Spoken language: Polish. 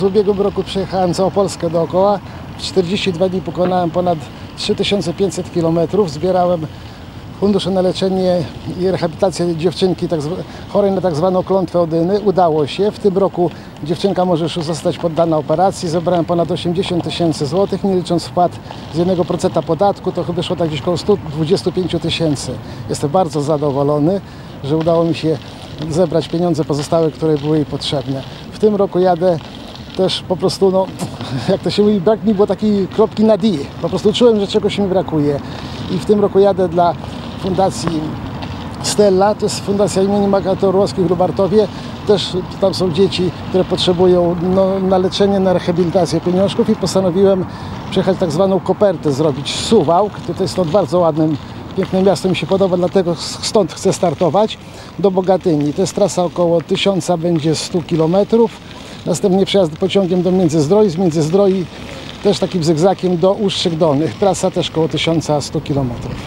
W ubiegłym roku przejechałem całą Polskę dookoła. W 42 dni pokonałem ponad 3500 km. Zbierałem fundusze na leczenie i rehabilitację dziewczynki chorej na tak zwaną klątwę Odyny. Udało się. W tym roku dziewczynka może już zostać poddana operacji. Zebrałem ponad 80 000 złotych, nie licząc wpłat z 1% podatku. To wyszło tak gdzieś około 125 000. Jestem bardzo zadowolony, że udało mi się zebrać pieniądze pozostałe, które były jej potrzebne. W tym roku jadę też po prostu, jak to się mówi, brak mi było takiej kropki nad i. Po prostu czułem, że czegoś mi brakuje. I w tym roku jadę dla Fundacji Stella, to jest fundacja imienia Magaty Orłowskiej w Lubartowie. Też tam są dzieci, które potrzebują na leczenie, na rehabilitację pieniążków i postanowiłem przyjechać tak zwaną kopertę zrobić. Suwałk, to jest bardzo ładnym, piękne miasto, mi się podoba, dlatego stąd chcę startować do Bogatyni. To jest trasa około 1000, będzie 100 km. Następnie przejazd pociągiem do Międzyzdroi, z Międzyzdroi też takim zygzakiem do Ustrzyk Dolnych. Trasa też około 1100 km.